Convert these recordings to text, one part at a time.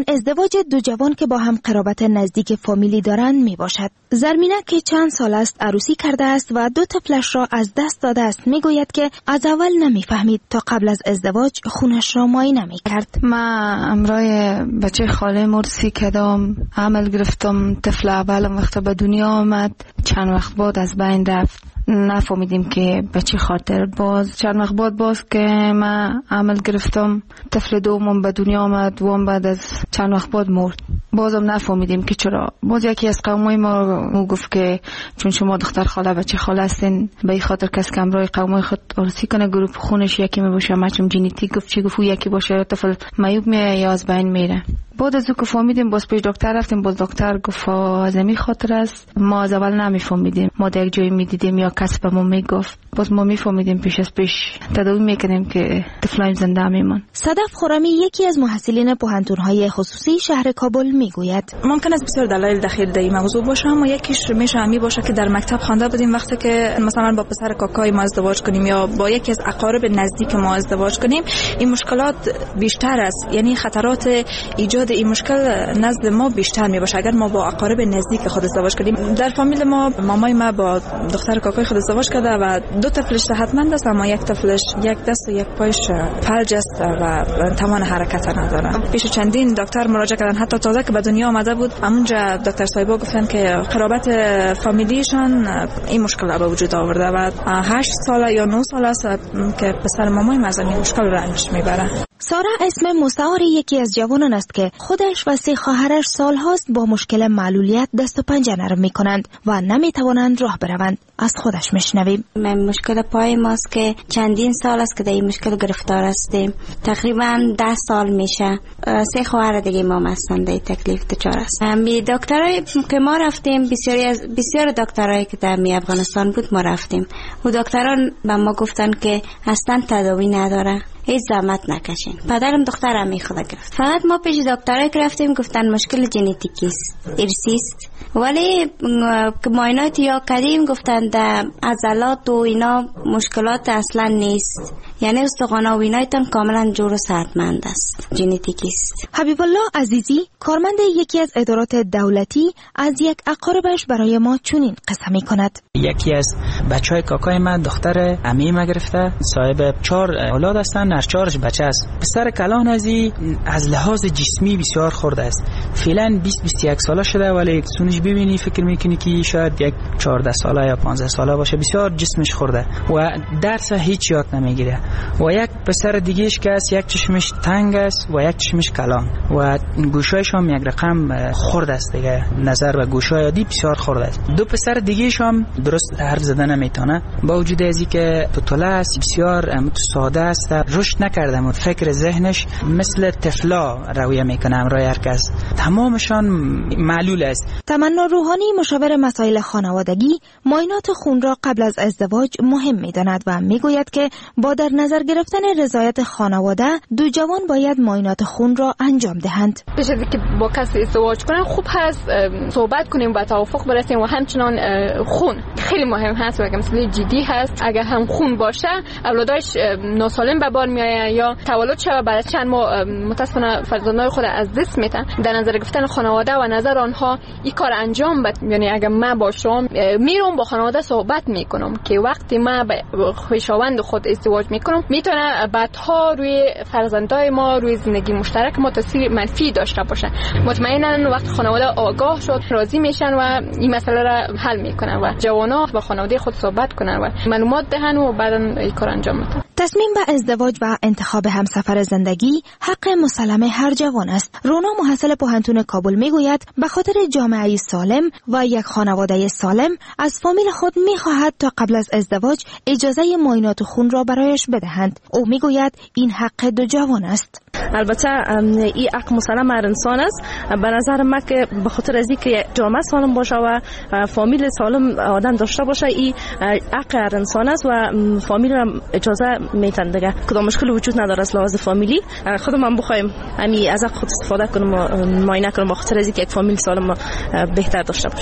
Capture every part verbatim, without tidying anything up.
آن ازدواج دو جوان که با هم قرابت نزدیک فامیلی دارند می باشد. زرمینه که چند سال است عروسی کرده است و دو طفلش را از دست داده است می گوید که از اول نمی فهمید تا قبل از ازدواج خونش را معاینه می کرد. من امرای بچه خاله مرسی کدام عمل گرفتم. طفل اولم وقت به دنیا آمد، چند وقت بعد از بین رفت. نفهمیدیم که به چه خاطر. باز چند وقت بعد باز که من عمل گرفتم، طفل دومم به دنیا آمد و هم بعد از چند وقت بعد مرد. بازم نفهمیدیم که چرا. باز یکی از قومای ما گفت که چون شما دختر خاله بچه خاله هستین، به این خاطر کس که امرای قومای خود عروسی کنه گروه خونش یکی می باشه، مچم ژنتیک گفت چی گفت یکی باشه، طفل معیوب میه یا از بین میره. بعد از او که فهمیدیم باز پیش دکتر رفتیم، باز دکتر گفت از این خاطر است. ما از اول نمیفهمیدیم، ما در یک جایی میدیدیم یا کس به ما میگفت، باز ما میفهمیدیم پیش از پیش تداوی میکنیم که طفلایم زنده میمون. صدف خرمی یکی از محصلین پوهنتون‌های خصوصی شهر کابل میگوید ممکن است بسیار دلایل دخیل در این موضوع باشه، اما یکیش میشه همی باشه که در مکتب خوانده بودیم وقتی که مثلا با پسر کاکای ما ازدواج کنیم یا با یکی از اقارب نزدیک ما ازدواج کنیم، این مشکلات بیشتر است، یعنی خطرات ایجاد این مشکل نزد ما بیشتر می باشه اگر ما با اقارب نزدیک خود ازدواج کردیم. در فامیل ما مامای ما با دختر کاکای خود ازدواج کرده و دو طفلش صحتمند است، اما یک طفلش یک دست و یک پایش فلج است و توان حرکت نداره. پیش چندین دکتر مراجعه کردن، حتی تازه که به دنیا آمده بود همونجا دکتر صاحبا گفتن که قرابت فامیلیشان این مشکل را به وجود آورده و هشت ساله یا نه ساله است که پسر مامای ما از این مشکل رنج میبره. سارا اسم مستعار یکی از جوانان است که خودش و سه خواهرش سالهاست با مشکل معلولیت دست و پنجه نرم میکنند و نمیتوانند راه بروند. از خودش میشنویم. من مشکل پای ماست که چندین سال است که در این مشکل گرفتار هستیم. تقریبا ده سال میشه. سه خواهر دیگه ما هستند در تکلیف دچار است. می دکترای که ما رفتیم، بسیاری از بسیار دکترایی که در می افغانستان بود ما رفتیم. و دکتران به ما گفتن که اصلا تداوی نداره. هیچ زحمت نکشین. پدرم دخترم میخواد گرفت. فقط ما پیش دکترای که رفتیم گفتن مشکل ژنتیکی است، ارثی است. ولی که معاینات یا کردیم گفتن در عضلات و اینا مشکلات اصلا نیست. یعنی استخوان و اینایتان کاملا جور و صحتمند است. ژنتیکی است. حبیب الله عزیزی کارمند یکی از ادارات دولتی از یک اقاربش برای ما چنین قصه می‌کند. یکی از بچهای کاکای من دختر عمه ما گرفته، صاحب چهار اولاد هستن، هر چهارش بچه است. پسر کلان ازی از لحاظ جسمی بسیار خورده است. فعلا بیست بیست و یک ساله شده ولی سونش ببینی فکر میکنی که شاید یک چهارده ساله یا پانزده ساله باشه. بسیار جسمش خورده و درس هیچ یاد نمیگیره. و یک پسر دیگهش که است یک چشمش تنگ است و یک چشمش کلان و گوشایش هم یک رقم خورده است دیگه، نظر و گوشای عادی بسیار خورده است. دو پسر دیگهش هم درست حرف زدن نمیتونه با وجود ازی که پتوله است، بسیار ساده است، رشد نکرده و فکر ذهنش مثل طفلا رویه میکنه. امرای هر کس تمامشان معلول است. تمنا روحانی مشاور مسائل خانوادگی معاینات خون را قبل از ازدواج مهم میداند و میگوید که با در نظر گرفتن رضایت خانواده دو جوان باید معاینات خون را انجام دهند. پیش از اینکه با کسی ازدواج کنن خوب هست صحبت کنیم و توافق برسیم و همچنان خون خیلی مهم هست و مسئله جدی هست. اگر هم خون باشه اولادش ناسالم به بار میآید یا تولد شود بعد چند ماه متاسفانه فرزندان خود از دست میدن. در نظر گرفتن خانواده و نظر آنها این کار انجام بد، یعنی اگر من باشم میرم با خانواده صحبت میکنم که وقتی من با خویشاوند خود ازدواج میکنم میتونه بعدها روی فرزندای ما روی زندگی مشترک ما تاثیر منفی داشته باشه. مطمئنا وقت خانواده آگاه شد راضی میشن و این مسئله را حل میکنن و جوانا با خانواده خود صحبت کنن و معلومات دهن و بعدا این کار انجام میدن. تصمیم به ازدواج و انتخاب همسفر زندگی حق مسلم هر جوان است. رونا محصل پوهنتون کابل میگوید به خاطر جامعه سالم و یک خانواده سالم از فامیل خود میخواهد تا قبل از ازدواج اجازه معاینات خون را برایش بدهند. او میگوید این حق دو جوان است. البته این حق مسلم هر انسان است. به نظر من که به خاطر از اینکه جامعه سالم باشه و فامیل سالم آدم داشته باشه این حق هر انسان است و فامیل را اجازه میتن دیگه. کدام مشکل وجود نداره از لحاظ فامیلی. خودم بخوایم همین از خود استفاده کنم معاینه کنم به خاطر از اینکه یک فامیل سالم بهتر داشته باشه.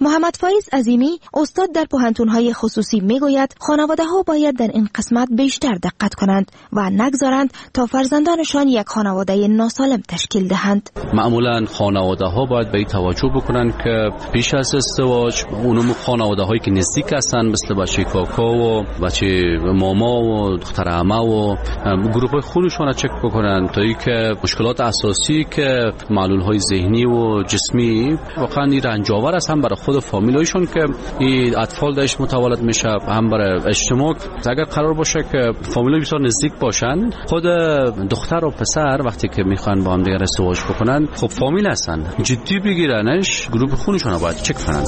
محمد فایز عظیمی استاد در پوهنتون‌های خصوصی میگوید خانواده‌ها باید در این قسمت بیشتر دقت کنند و نگذارند تا فرزندانشان یک خانواده ناسالم تشکیل دهند. معمولاً خانواده‌ها باید به این توجه بکنند که پیش از ازدواج اونم خانواده‌هایی که نزدیک هستند مثل بچه کاکا و بچه ماما و دختر عمه و گروه خونشون را چک بکنند تا اینکه مشکلات اساسی که معلول‌های ذهنی و جسمی واقعاً این رنجاور است، هم برای خود فامیلایشون که این اطفال درش متولد میشه، هم برای اجتماع. اگر قرار باشه که فامیلای بسیار نزدیک باشن، خود دختر و پسر وقتی که میخوان با هم دیگه ازدواج بکنن خب فامیل هستن، جدی بگیرنش، گروه خونشون رو باید چک کنن.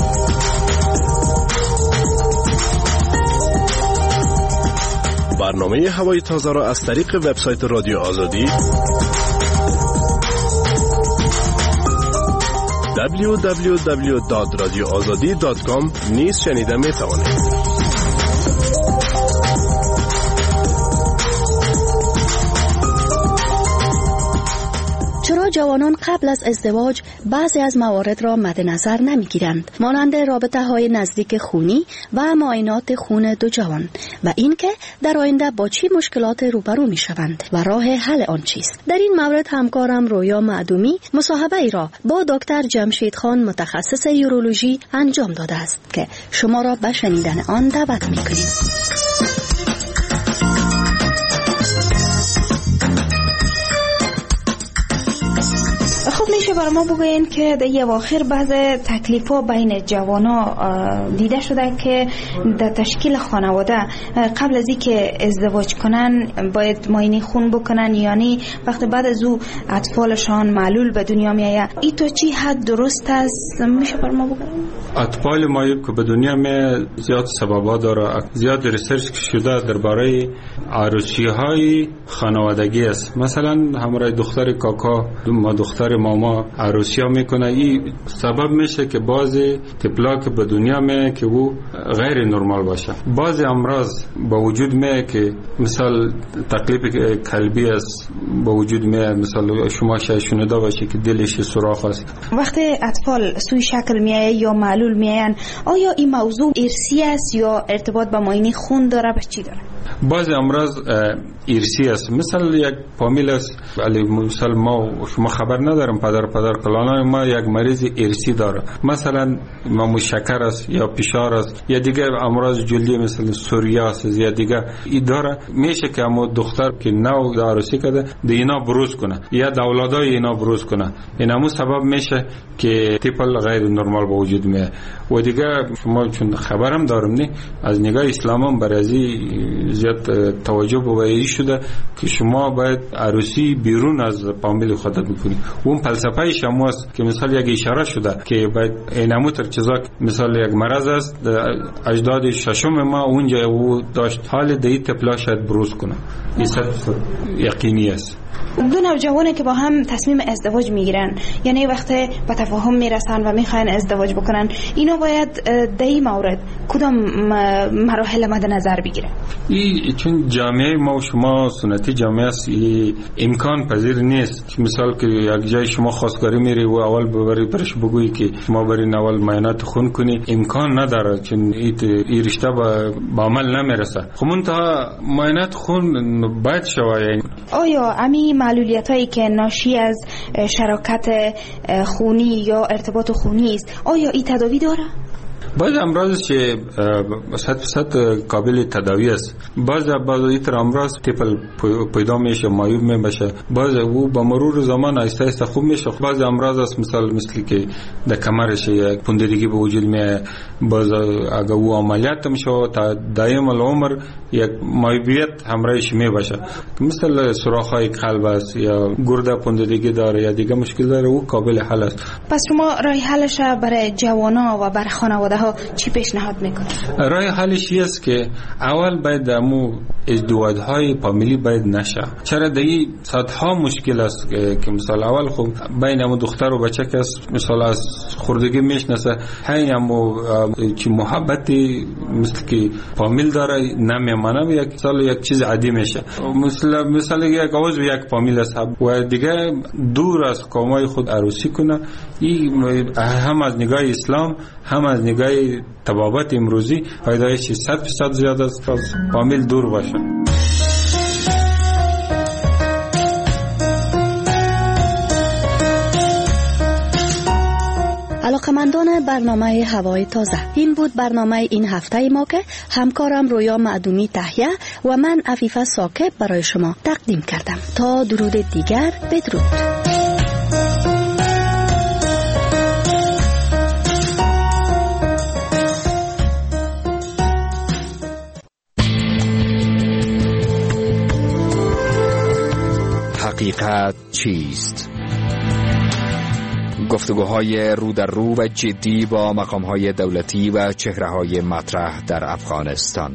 برنامه هوای تازه را از طریق وبسایت رادیو آزادی دبلیو دبلیو دبلیو دات رادیو آزادی دات کام نیز شنیده می توانید. چرا جوانان قبل از ازدواج بعضی از موارد را مد نظر نمی گیرند، مانند رابطه های نزدیک خونی و معاینات خون دو جوان، و اینکه در آینده با چی مشکلات روبرو می شوند و راه حل آن چیست؟ در این مورد همکارم رویا معدومی مصاحبه ای را با دکتر جمشید خان متخصص یورولوژی انجام داده است که شما را به شنیدن آن دعوت می کنیم. خب میشه برای ما بگوین که در یه واخر بعض تکلیف‌ها بین جوانا دیده شده که در تشکیل خانواده قبل از اینکه ازدواج کنن باید معاینه خون بکنن، یعنی وقتی بعد از او اطفالشان معلول به دنیا میآید. این تو چی حد درست است؟ میشه برای ما بگوین؟ اطفال معیوب که به دنیا می زیاد سببا داره، زیاد ریسرچ شده درباره عروسی‌های خانوادگی است. مثلا همراه دختر کاکا ما دختر ماما عروسی‌ها میکنه، این سبب میشه که بعضی طفلا که به دنیا می که او غیر نرمال باشه. بعضی امراض با وجود می که مثال تکلیف قلبی است با وجود می، مثلا شما شنیده باشه که دلش سوراخ است. وقتی اطفال سوی شکل میایه یا معلول میاین، آیا این موضوع ارثی است یا ارتباط با معاینه خون داره؟ به چی داره؟ بعضی امراض ارثی است، مثل یک فامیل است، ولی مثلا ما شما خبر ندارم پدر پدر کلانای ما یک مریض ارثی داره، مثلا ما شکر است یا فشار است یا دیگه امراض جلدی مثل سوریاس یا دیگه ای داره. میشه که همون دختر که نو عروسی کرده دینا بروز کنه یا اولادای اینا بروز کنه، این همون سبب میشه که طفل غیر نرمال به وجود میاد. و دیگه شما چون خبرم دارم نه از نگاه اسلام هم برازی زیاد توجه به شده که شما باید عروسی بیرون از فامیل خودت بکنی. اون فلسفه شما است که مثلا یک اشاره شده که باید اینمو تر چیزا، مثلا یک مرض است اجداد ششم ما اونجا او داشت، حال دی طفلا شاید بروز کنه. این یقینی است. دو نوجوانی که با هم تصمیم ازدواج میگیرن، یعنی وقتی به تفاهم میرسن و میخواین ازدواج بکنن، اینا باید در این مورد کدام مراحل مد نظر بگیره؟ این چون جامعه ما و شما سنتی جامعه است، امکان پذیر نیست. مثال که یک جای شما خواستگاری میری و اول ببری برش بگویی که شما برین اول معاینات خون کنی، امکان نداره، چون این رشته به عمل نمیرسه. خب منتها معاینات خون باید شوه. آیا امی معلولیت هایی که ناشی از شراکت خونی یا ارتباط خونی است، آیا این تداوی داره؟ بعض امراض که صد فیصد قابل تداوی است، بعض بعض ایتر امراض طفل پیدا میشه معیوب میشه، بعض او با مرور زمان آهسته آهسته خوب میشه. بعض امراض است مثال مثل که در کمرش یک پوندگی به وجود میاد، بعض اگر او عملیات میشه تا دائم العمر یک معیوبیت همراهش میباشه، مثل سوراخ‌های قلب است یا گرده پوندگی داره یا دیگه مشکل داره، او قابل حل است. پس شما راه حلش برای جوانا و برای خانواده خانواده ها چی پیشنهاد میکنه؟ راه حلش است که اول باید امو ازدواج‌های فامیلی باید نشه. چرا دیگه صدها مشکل است که مثلا اول خب بین امو دختر و بچه که مثلا از خردگی میشناسه، همین امو که محبتی مثل که فامیل داره نمیمانه، یک سال یک چیز عادی میشه. مثلا مثلا یک عضو یک فامیل است و دیگه دور از قومای خود عروسی کنه، این هم از نگاه اسلام هم از نگاه طبابت امروزی فایدهش صد درصد زیاد است از فامیل دور باشه. علاقمندان برنامه هوای تازه، این بود برنامه این هفته ما که همکارم رویا معدومی تهیه و من عفیفه ساکب برای شما تقدیم کردم. تا درود دیگر، بدرود. حقیقت چیست؟ گفتگوهای رو در رو و جدی با مقامهای دولتی و چهره‌های مطرح در افغانستان.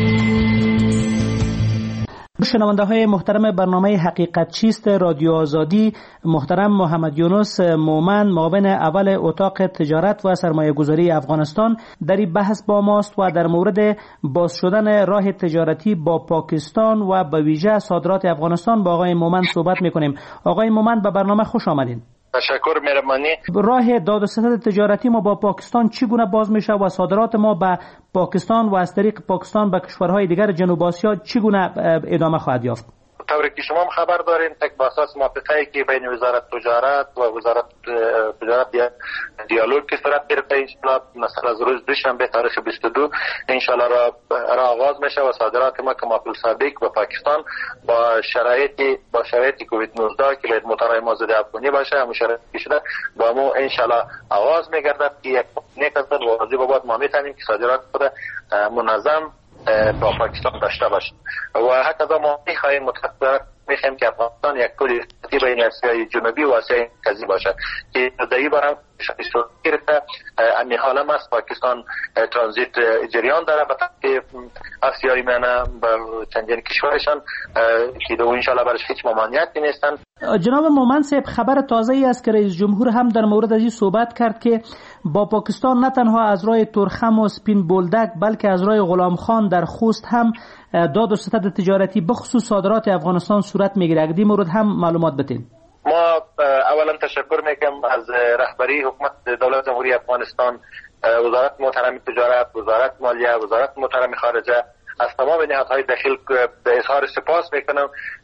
شنونده های محترم برنامه حقیقت چیست رادیو آزادی، محترم محمد یونس مومن، معاون اول اتاق تجارت و سرمایه گذاری افغانستان، در این بحث با ماست و در مورد باز شدن راه تجارتی با پاکستان و به ویژه صادرات افغانستان با آقای مومن صحبت میکنیم. آقای مومن به برنامه خوش آمدین. تشکر، مهربانی. راه داد و ستد تجارتی ما با پاکستان چگونه باز میشه و صادرات ما به پاکستان و از طریق پاکستان به کشورهای دیگر جنوب آسیا چگونه ادامه خواهد یافت؟ طوری که شما خبر دارین تک با اساس موافقه‌ای که بین وزارت تجارت و وزارت تجارت دیالوگ که صورت گرفته، ان شاء الله مثلا از روز دوشنبه تاریخ بیست و دو ان شاء الله را, را آغاز میشه و صادرات ما که ماپل سابق به پاکستان با شرایطی با شرایطی کووید نوزده که باید موتورهای ما ضد افغانی باشه، همون شرایطی شده با ما ان شاء الله آغاز میگردد که یک نکته واضح بابت ما میتونیم که صادرات خود منظم با پاکستان داشته باشد و حتی ما میخواهیم متفقه میخواهیم که افغانستان یک پل ارتباطی بین آسیای جنوبی و آسیای مرکزی باشد که در این باره شایسته گرفته امی حالا از پاکستان ترانزیت جریان داره به طرف آسیای میانه به چندین کشورشان که دو انشاءالله برش هیچ ممانعتی نیستن. جناب مومن صاحب، خبر تازه ای است که رئیس جمهور هم در مورد از این صحبت کرد که با پاکستان نه تنها از راه ترخم و سپین بولدک بلکه از راه غلام خان در خوست هم داد و ستد تجارتی بخصوص صادرات افغانستان صورت میگیره. اگه این مورد هم معلومات بدین. ما اولا تشکر میکنم از رهبری حکومت دولت جمهوری افغانستان، وزارت محترم تجارت، وزارت مالیه، وزارت محترم خارجه، از تمام نهادهای داخل به اظهار سپاس میکنم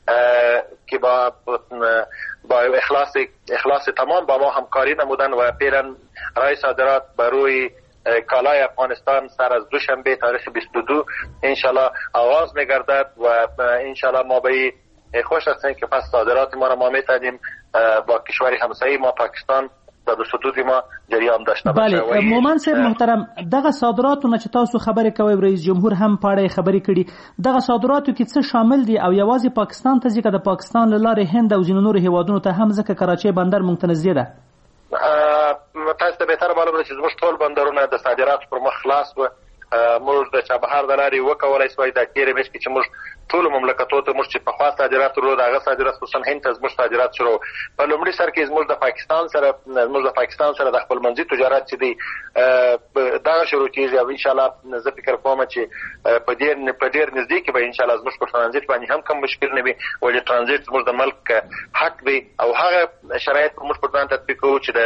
که با با اخلاص اخلاص تمام با ما همکاری نمودن و پیرن رای صادرات بر روی کالای افغانستان سر از دوشنبه تاریخ بیست و دو انشالله آغاز میگردد و انشالله ما به خوش هستیم که پس صادرات ما را ما میتونیم با کشور همسایه ما پاکستان و به حدود ما جریان داشته باشه. بله، مومن صاحب محترم، دغه صادراتونه چې تاسو خبرې کوي، رئیس جمهور هم پاړې خبرې کړي، دغه صادراتو کې څه شامل دي او یوازې پاکستان ته ځکه د پاکستان له لارې هند او ځینو نورو هیوادونو ته هم ځکه کراچۍ بندر مونږ ته نږدې ده؟ تاسو ته بهتره معلومه ده چې زموږ ټول بندرونه د صادراتو پر مخ خلاص و موږ د چابهار د لارې وکولای شوای د تیرې میاشتې کې چې موږ ټول مملکتونو ته موږ چې په خاص صادرات ورو دغه صادرات خصوصا هند ته زموږ صادرات شروع په لومړي سر کې زموږ د پاکستان سره زموږ د پاکستان سره د خپل منځي تجارت چې دی دا شروع کیږي او ان شاء الله زه فکر کوم چې په ډیر په ډیر نږدې کې به ان شاء الله زموږ په ترانزیت باندې هم کم مشکل نه وي، ولې ترانزیت زموږ د ملک حق دی او هغه شرایط موږ په ځان تطبیق کوو چې د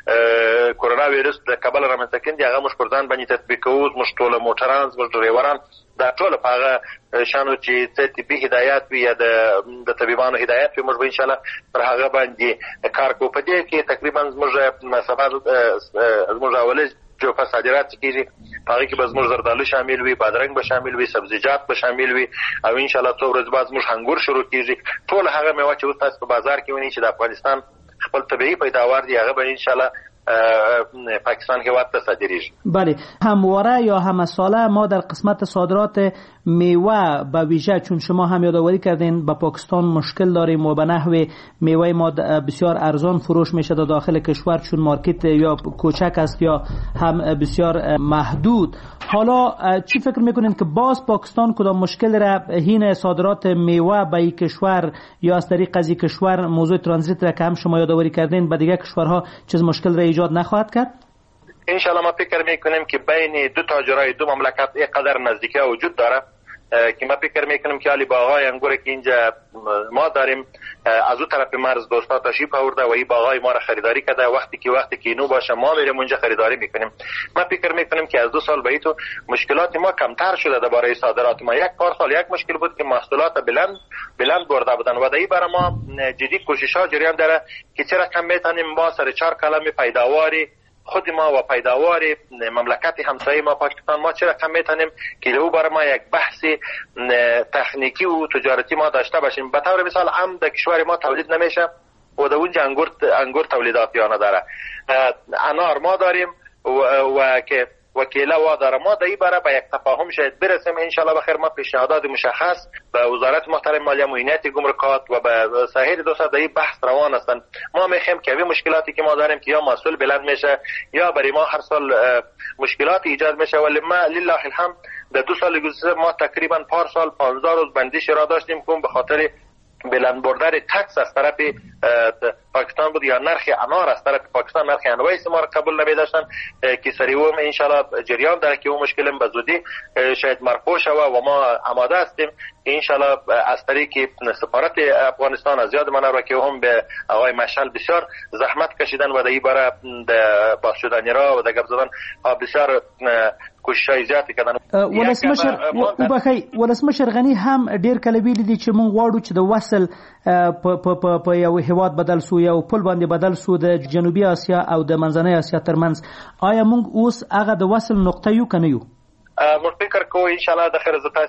کورونا وایرس د کابل رامنځته کیندي هغه موږ په ځان باندې تطبیق کوو. موږ ټول موټران زموږ ډرایوران دا ټول په هغه شانو چې طبي هدایت وي یا د طبيبانو هدایت وي موږ به ان شاء الله پر هغه باندې کار کوو. په دې کې تقریبا زموږ مسافه زموږ اولې جو په صادرات کېږي هغه کې به زموږ زردالو شامل وي، بادرنګ به شامل وي، سبزیجات به شامل وي او ان شاء الله څو ورځې بعد زموږ انګور شروع کېږي. ټول هغه میوه چې تاسو په بازار کې ونی چې د افغانستان خپل طبيعي پیداوار دی هغه به ان شاء الله پاکستان هیواد ته صادریږي. بله، همواره یا همساله ما در قسمت صادرات میوه به ویژه، چون شما هم یادآوری کردین به پاکستان مشکل داریم و به نحو میوه ما بسیار ارزان فروش میشه در داخل کشور، چون مارکت یا کوچک است یا هم بسیار محدود. حالا چی فکر میکنین که باز پاکستان کدام مشکل را هین صادرات میوه به این کشور یا از طریق از این کشور موضوع ترانزیت را که هم شما یادآوری کردین به دیگه کشورها چیز مشکل را ایجاد نخواهد کرد؟ انشالله ما فکر میکنیم که بین دو تاجرای دو مملکت اینقدر نزدیکی وجود داره که ما فکر میکنیم که علی باغای انگور که اینجا ما داریم از اون طرف مرز دوستا تشریف آورده و این باغای ما را خریداری کرده. وقتی که وقتی که اینو باشه ما میریم اونجا خریداری میکنیم. ما فکر میکنیم که از دو سال به تو مشکلات ما کمتر شده درباره صادرات ما. یک پار سال یک مشکل بود که محصولات بلند بلند برده بودن و دایی برای ما جدی کوشش ها جریان داره که چرا کم میتونیم ما سر چهار کلم پیداواری خود ما و پیداوار مملکت همسایه ما پاکستان ما چرا کم میتونیم که او برای ما یک بحث تکنیکی و تجارتی ما داشته باشیم. به طور مثال هم در کشور ما تولید نمیشه و در اونجا انگور انگور تولیدات یا نداره. انار ما داریم و, و که وکیله وا داره. ما در این باره به یک تفاهم شاید برسیم ان شاء الله بخیر. ما پیشنهادات مشخص به وزارت محترم مالیه معینات گمرکات و به سایر دوستا در این بحث روان هستند. ما میخوایم که این مشکلاتی که ما داریم که یا محصول بلند میشه یا برای ما هر سال مشکلات ایجاد میشه، ولی ما لله الحمد در دو سال گذشته ما تقریبا پار سال پانزده روز بندیش را داشتیم که به خاطر بلند بردن تکس از طرف پاکستان بود یا نرخ انار از طرف پاکستان نرخ انوایس ما را قبول نمی داشتن که سریعوم انشالله جریان داره که اون مشکل به زودی شاید مرفوع شود و ما آماده هستیم انشالله از طریق سفارت افغانستان از یاد من را که هم به آقای مشعل بسیار زحمت کشیدن و در این باره باز شدنی را و در گپ زدن بسیار کوششای زیاتی کردن. ولسمشر وبخی ولسمشر غنی هم ډیر کله ویل دي چې مونږ غواړو چې د وصل په په یو هیواد بدل سو یا پل باندې بدل سو د جنوبي اسیا او د منځنۍ اسیا ترمنځ. آیا مونږ اوس هغه د وصل نقطه یو کنه یو؟ موږ فکر کوو ان شاء الله د خیر زتا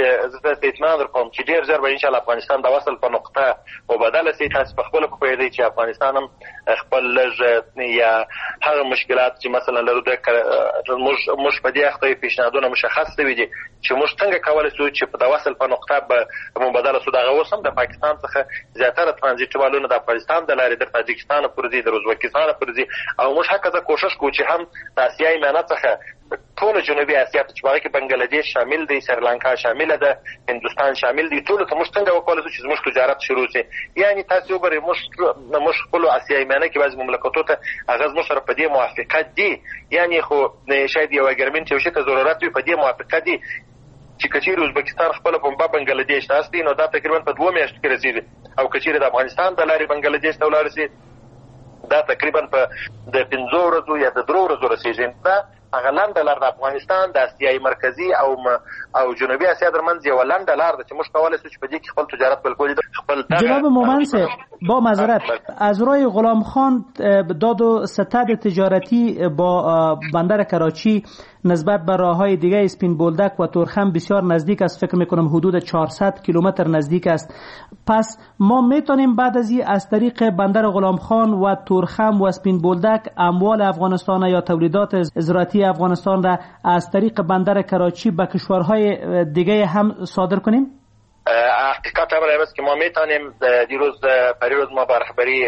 ست اطمینان درکوم چې ډیر ژر به ان شاء الله افغانستان د وصل په نقطه وبدل شي. تاسو په خپل په پیدا چې افغانستان هم خپل لږ یا هغه مشکلات چې مثلا لرو د موږ موږ په دې اخته پیشنهادونه مشخص دي چې موږ څنګه کولای شو چې په وصل په نقطه به مبادله سو دغه وسم د پاکستان څخه زیاتره ترانزیت والونه د افغانستان د لارې د تاجکستان پرځي د ازبکستان پرځي او موږ هکذا کوشش کوو چې هم د اسیايي مانات څخه ټول جنوبي اسیا چې باغ کې بنگلاديش شامل دي، سریلانکا شامل ده، هندوستان شامل دي، ټول ته موږ څنګه وکولای چې موږ تجارت شروع شي. یعنی تاسو وګورئ موږ موږ خپل اسیايي مانه کې بعض مملکتونو ته هغه موږ سره په دې موافقه دي. یعنی خو شاید یو اګریمنت یو شی ته ضرورت وي په دې موافقه دي چې کچیر ازبکستان خپل په بنگلاديش تاسو دي نو دا تقریبا په دوه میاشتو کې رسیدي او کچیر د افغانستان د لارې بنگلاديش ته ولاړ شي دا تقریبا په د پنځو ورځو یا د درو ورځو رسیدي. دا هغه لاندې لار د افغانستان د اسیايي مرکزي او او جنوبي اسیا ترمنځ یو لاندې لار ده چې موږ کولای شو چې په دې کې خپل تجارت بالکل خپل. جناب مومن صاحب با معذرت از روی غلام خان داد و ستد تجارتی با بندر کراچی نسبت به راههای دیگه اسپین بولدک و تورخم بسیار نزدیک است. فکر میکنم حدود چهارصد کیلومتر نزدیک است. پس ما میتونیم بعد از این از طریق بندر غلام خان و تورخم و اسپین بولدک اموال افغانستان یا تولیدات زراعتی افغانستان را از طریق بندر کراچی به کشورهای دیگه هم صادر کنیم؟ حقیقت امر است که ما میتونیم دیروز پریروز ما با رهبری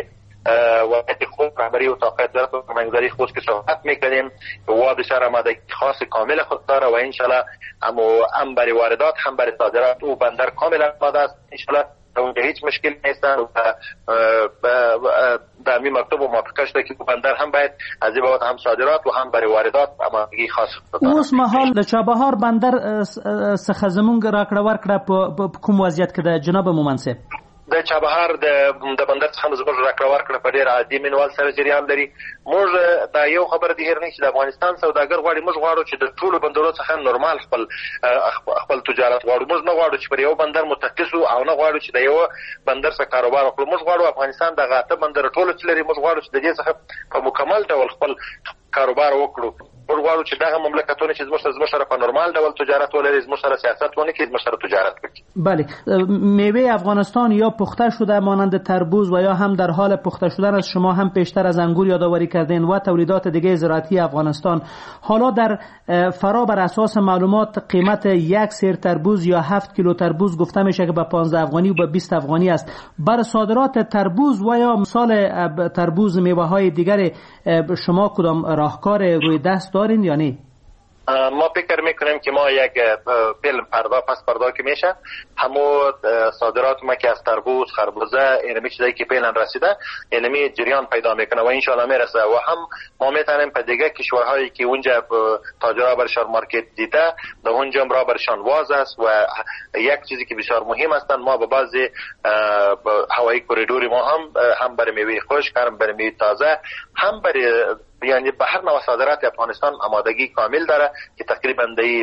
وقتی خود رهبری اتاق ادارت و فرمانگذاری خود که صحبت میکنیم و بسیار آمادگی خاص کامل خود داره و انشالله هم برای واردات هم برای صادرات او بندر کامل آماده است. انشالله اونجا هیچ مشکل نیستن و در می مکتوب و موافقه شده که بندر هم باید از این بابت هم صادرات و هم برای واردات آمادگی خاص داره. اوس مهال د چابهار بندر څخه زمونږ راکړه ورکړه په کوم وضعیت کې ده جناب مومن صاحب؟ د چابهار د بندر څخه زموږ راکړه ورکړه په ډېر عادي منوال سره جریان لري. موږ دا یو خبره دی هر نه چې د افغانستان سوداګر غواړي موږ غواړو چې د ټولو بندرونو څخه نورمال خپل خپل تجارت غواړو. موږ نه غواړو چې پر یو بندر متخصص او نه غواړو چې د یو بندر څخه کاروبار وکړو. موږ غواړو افغانستان د غاټه بندر ټولو چې لري موږ غواړو چې د دې څخه په مکمل ډول خپل کاروبار وکړو. موږ غواړو چې دغه مملکتونه چې زموږ سره زموږ سره په نورمال ډول تجارت ولري، زموږ سره سیاست ونه کړي، زموږ سره تجارت وکړي. بله، میوه افغانستان یا پخته شده مانند تربوز و یا هم در حال پخته شدن است. شما هم پیشتر از انگور یادآوری کردین و تولیدات دیگه زراعتی افغانستان. حالا در فرا بر اساس معلومات قیمت یک سیر تربوز یا هفت کیلو تربوز گفته میشه که به پانزده افغانی و به بیست افغانی است. بر صادرات تربوز و یا مثال تربوز میوه های دیگر شما کدام راهکار روی دست دارین یا نه؟ ما فکر میکنیم که ما یک فیلم پردا پس پردا که میشه همو صادرات ما که از تربوز، خربوزه، اینمی چیزایی که فعلا رسیده اینمی جریان پیدا میکنه و انشالله میرسه و هم ما میتونیم په دیگه کشورهایی که اونجا تاجرها برشان مارکت دیده در اونجا را برشان واز است. و یک چیزی که بسیار مهم است، ما به بعضی هوایی کوریدوری ما هم هم برای میوه خشک، هم برای میوه تازه، هم برای یعنی به هر نوع صادرات افغانستان آمادگی کامل داره که تقریبا دی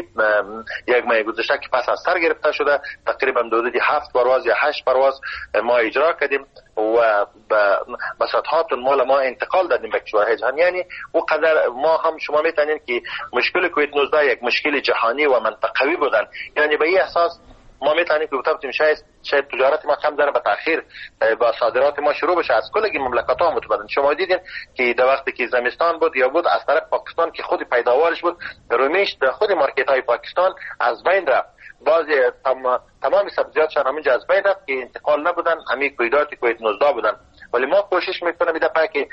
یک ماه گذشته که پس از سر گرفته شده تقریبا حدود هفت پرواز یا هشت پرواز ما اجرا کردیم و به صدهات مال ما انتقال دادیم به کشورهای جهان. یعنی او قدر ما هم شما میتونید که مشکل کووید نوزده یک مشکل جهانی و منطقوی بودن، یعنی به این اساس ما میتونیم که بتونیم شاید شاید تجارت ما کم داره به تاخیر با صادرات ما شروع بشه از کل مملکت ها متبادل. شما دیدین که در وقتی که زمستان بود یا بود از طرف پاکستان که خود پیداوارش بود رومیش در خود مارکت های پاکستان از بین رفت. بعضی تم... تمام سبزیاتشان همینجا از بین رفت که انتقال نبودن، همین کویدات کووید نوزده بودن. ولی ما کوشش میکنیم دفعه که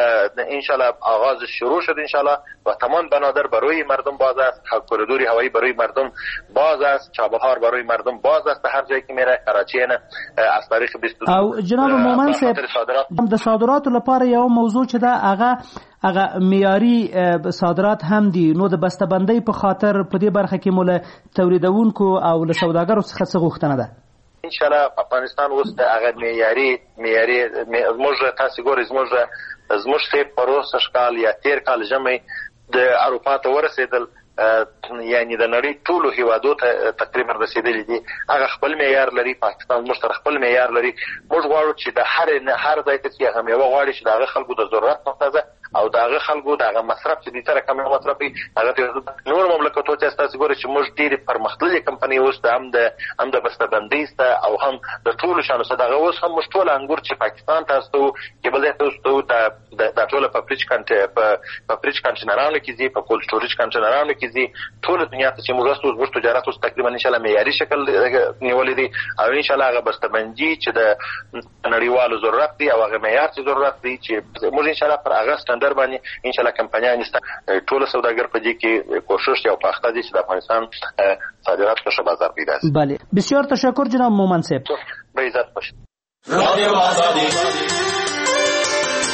انشالله آغاز شروع شد انشالله و تمام بنادر برای مردم باز است، کوریدوری هوایی برای مردم باز است، چابهار برای مردم باز است، هر جایی که میره کراچی نه از تاریخ بیست و دو او جناب مومن صاحب د صادرات لپاره یو موضوع چې دا هغه هغه معیاري صادرات هم دي، نو د بسته‌بندۍ په خاطر په دې برخه کې مول تولیدونکو او له سوداګرو څخه څه غوښتنه ده؟ انشالله افغانستان اوس د هغه معیاري معیاري زموږ تاسو ګورئ زموږ زموږ سه پروسه کال یا تیر کال جمعي د اروپا ته ورسېدل، یعنی د نړۍ ټولو هیوادو ته تقریبا رسیدلې دي. هغه خپل معیار لري، پاکستان موږ سره خپل معیار لري. موږ غواړو چې د هر هر ځای ته چې هغه میوه غواړي چې د هغه خلکو د ضرورت مطابق او داغه خلکو داغه مصرف چې د تر کمه مصرفي هغه نور مملکتونو ته تاسو ګورئ چې موږ ډېری پرمختللي کمپنۍ اوس د هم د هم د بسته‌بندۍ سته او هم د ټولو شانو سره دغه اوس هم موږ ټول انګور چې پاکستان تاسو کې بل ځای تاسو د د ټول په فریج کانټ په فریج کانټینرانو کې دي، په کولډ سټوریج کانټینرانو کې دي، ټول دنیا ته چې موږ اوس موږ تجارت اوس تقریبا ان شاء الله معیاري شکل نیولې دي او ان شاء الله هغه بسته‌بندي چې د نړیوالو ضرورت دي او هغه معیار چې ضرورت دي چې موږ ان شاء الله پر هغه سټانډرډ باندې ان شاء الله کمپنیان است ټول سوداګر په دې کې کوشش یا پخته دي چې د افغانستان صادرات په بازار پیدا شي. بله، بسیار تشکر جناب مومن صاحب. به عزت باشید. رادیو آزادی